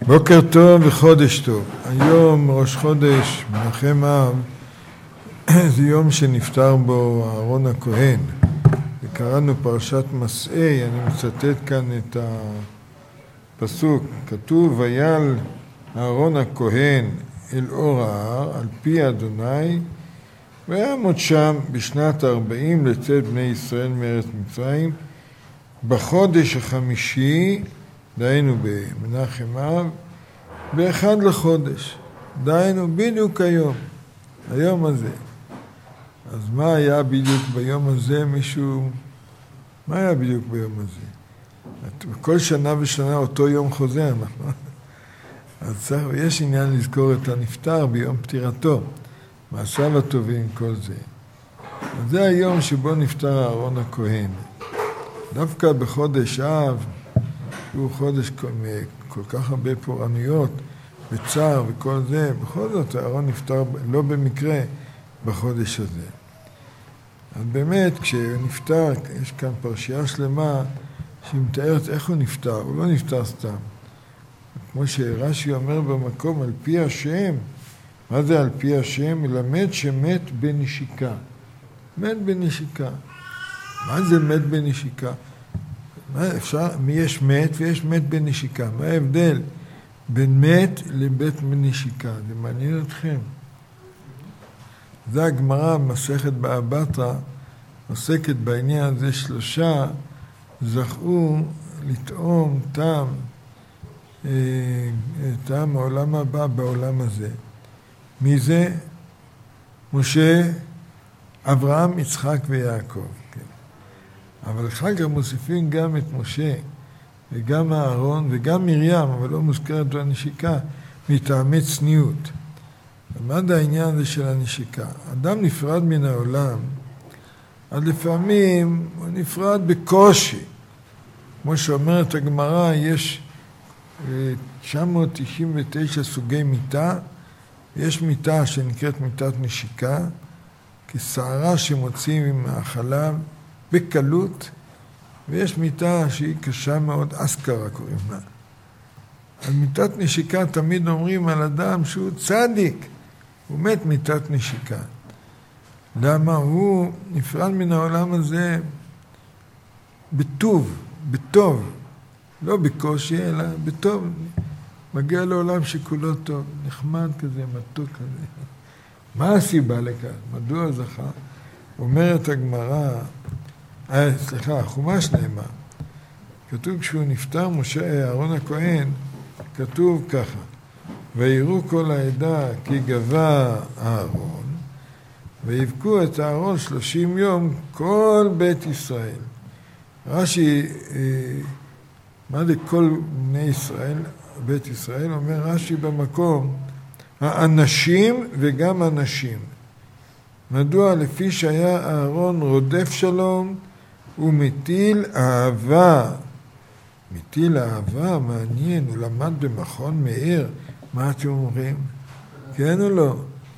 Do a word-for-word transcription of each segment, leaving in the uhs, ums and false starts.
בוקר טוב וחודש טוב. היום ראש חודש מנחם אב, זה יום שנפטר בו אהרון הכהן. וקראנו פרשת מסעי, אני מצטט כאן את הפסוק. כתוב, ויעל אהרון הכהן אל אור ההר, על פי אדוני, ויעמוד שם בשנת ארבעים לצאת בני ישראל מארץ מצרים, בחודש החמישי, דהיינו במנחם אב, באחד לחודש, דהיינו בדיוק היום, היום הזה. אז מה היה בדיוק ביום הזה? מישהו, מה היה בדיוק ביום הזה? כל שנה ושנה אותו יום חוזר, נכון? אז צריך, יש עניין לזכור את הנפטר ביום פטירתו, מעשיו הטובים, כל זה. אז זה היום שבו נפטר אהרון הכהן. דווקא בחודש אב, שהוא חודש כל, כל כך הרבה פורענויות, וצער וכל זה, בכל זאת אהרון נפטר לא במקרה בחודש הזה. אז באמת, כשנפטר, יש כאן פרשייה שלמה שהיא מתארת איך הוא נפטר, הוא לא נפטר סתם. כמו שרש"י אומר במקום, על פי השם, מה זה על פי השם? מלמד שמת בנשיקה. מת בנשיקה. מה זה מת בנשיקה? מה אפשר? מי יש מת ויש מת בנשיקה. מה ההבדל בין מת לבית בנשיקה? זה מעניין אתכם. זה הגמרא במסכת בבא בתרא, עוסקת בעניין הזה. שלושה זכו לטעום טעם, טעם העולם הבא בעולם הזה. מי זה? משה, אברהם, יצחק ויעקב. כן. אבל אחר כך מוסיפים גם את משה וגם אהרון וגם מרים, אבל לא מוזכרת בנשיקה, מטעמי צניעות. מה זה העניין הזה של הנשיקה? אדם נפרד מן העולם, אז לפעמים הוא נפרד בקושי. כמו שאומרת הגמרא, יש תשע מאות תשעים ותשע סוגי מיטה, יש מיטה שנקראת מיטת נשיקה, כשערה שמוצאים מהחלב בקלות, ויש מיטה שהיא קשה מאוד, אסקרה קוראים לה. על מיטת נשיקה תמיד אומרים על אדם שהוא צדיק, הוא מת מיטת נשיקה. למה? הוא נפרד מן העולם הזה בטוב, בטוב, לא בקושי, אלא בטוב. מגיע לעולם שכולו טוב, נחמד כזה, מתוק כזה. מה הסיבה לכך? מדוע זכה? אומרת הגמרא, אה, סליחה, החומש נאמר, כתוב כשהוא נפטר משה אהרון הכהן, כתוב ככה, ויראו כל העדה כי גבה אהרון, ויבכו את אהרון שלושים יום כל בית ישראל. רש"י, מה זה כל בני ישראל, בית ישראל? אומר רש"י במקום, האנשים וגם אנשים. מדוע? לפי שהיה אהרון רודף שלום ומטיל אהבה. מטיל אהבה, מעניין, הוא למד במכון מאיר. מה אתם אומרים? כן או לא?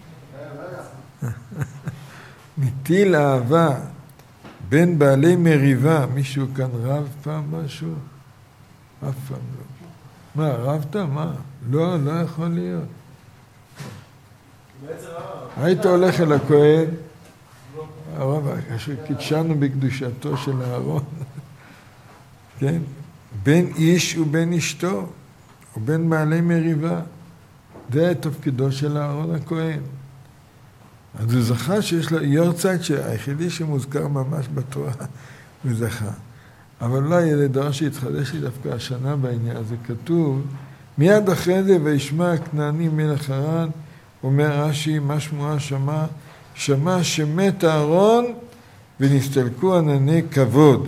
מטיל אהבה בין בעלי מריבה. מישהו כאן רב פעם משהו? אף פעם לא. מה, רבת? מה? לא, לא יכול להיות. היית הולך אל הכהן, הרב, אשר קידשנו בקדושתו של אהרון, כן? בין איש ובין אשתו, ובין מעלי מריבה. זה תפקידו של אהרון הכהן. אז הוא זכה שיש לו יורצייט, שהיחידי שמוזכר ממש בתורה, הוא זכה. אבל לא יהיה לדבר שהתחדש לי דווקא השנה בעניין הזה. כתוב, מיד אחרי זה, וישמע הכנעני מלך הרן, אומר רש"י, מה שמועה שמע? שמע שמת אהרון ונסתלקו ענני כבוד.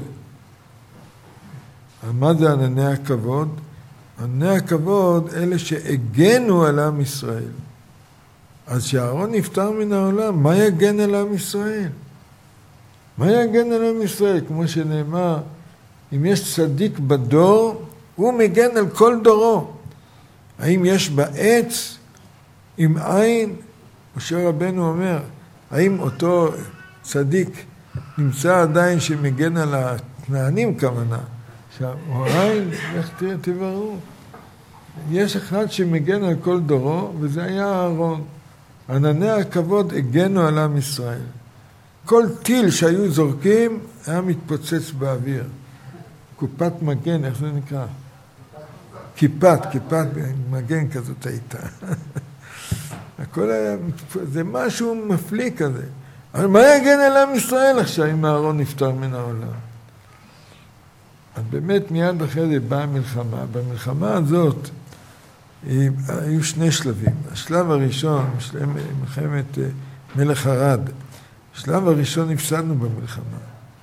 מה זה ענני הכבוד? ענני הכבוד אלה שהגנו על עם ישראל. אז שאהרון נפטר מן העולם, מה יגן על עם ישראל? מה יגן על עם ישראל? כמו שנאמר, אם יש צדיק בדור, הוא מגן על כל דורו. האם יש בעץ עם עין? משה רבנו אומר, האם אותו צדיק נמצא עדיין שמגן על הכנענים כמנה? עכשיו, או עין, איך תבררו? יש אחד שמגן על כל דורו, וזה היה אהרון. ענני הכבוד הגנו על עם ישראל. כל טיל שהיו זורקים היה מתפוצץ באוויר. קופת מגן, איך זה נקרא? כיפת, כיפת מגן כזאת הייתה. הכל היה, זה משהו מפליא כזה. אבל מה יגן על עם ישראל עכשיו אם אהרון נפטר מן העולם? אז באמת מיד אחרי זה באה המלחמה. במלחמה הזאת היו שני שלבים. השלב הראשון, מלחמת מלך ארד. השלב הראשון הפסדנו במלחמה.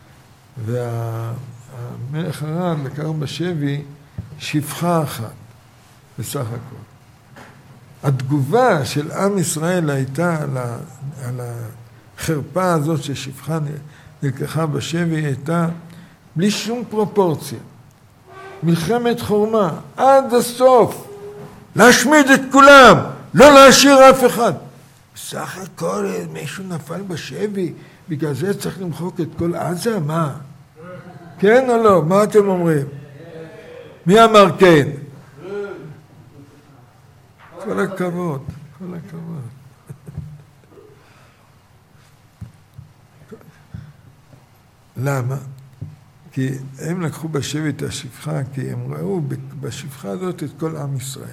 והמלך ארד לקח בשבי שפחה אחת, בסך הכל. התגובה של עם ישראל הייתה על, ה, על החרפה הזאת ששפחה נלקחה בשבי, הייתה בלי שום פרופורציה. מלחמת חורמה, עד הסוף, להשמיד את כולם, לא להשאיר אף אחד. בסך הכל מישהו נפל בשבי, בגלל זה צריך למחוק את כל עזה, מה? כן או לא? מה אתם אומרים? מי אמר כן? כל הכבוד, כל הכבוד. למה? כי הם לקחו בשבי את השפחה, כי הם ראו בשפחה הזאת את כל עם ישראל.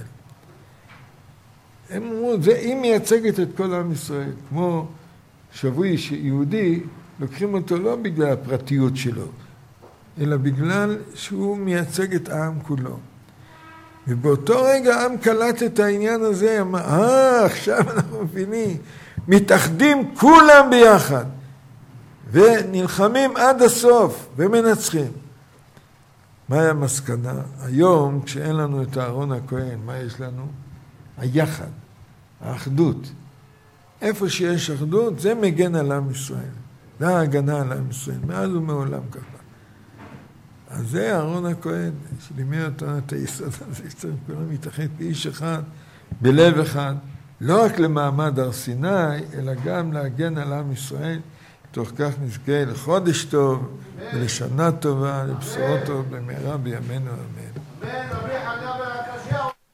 הם אמרו, זה היא מייצגת את כל עם ישראל. כמו שבוי יהודי, לוקחים אותו לא בגלל הפרטיות שלו, אלא בגלל שהוא מייצג את העם כולו. ובאותו רגע העם קלט את העניין הזה, אמר, אה, עכשיו אנחנו מבינים, מתאחדים כולם ביחד, ונלחמים עד הסוף, ומנצחים. מהי המסקנה? היום, כשאין לנו את אהרון הכהן, מה יש לנו? היחד, האחדות. איפה שיש אחדות, זה מגן על עם ישראל. זה ההגנה על עם ישראל, מאז ומעולם ככה. אז זה אהרון הכהן, שלימד אותנו את היסוד הזה, שצריך כולם להתאחד כאיש אחד, בלב אחד, לא רק למעמד הר סיני, אלא גם להגן על עם ישראל, תוך כך נזכה לחודש טוב, ולשנה טובה, לבשורות טוב, במהרה בימינו אמן.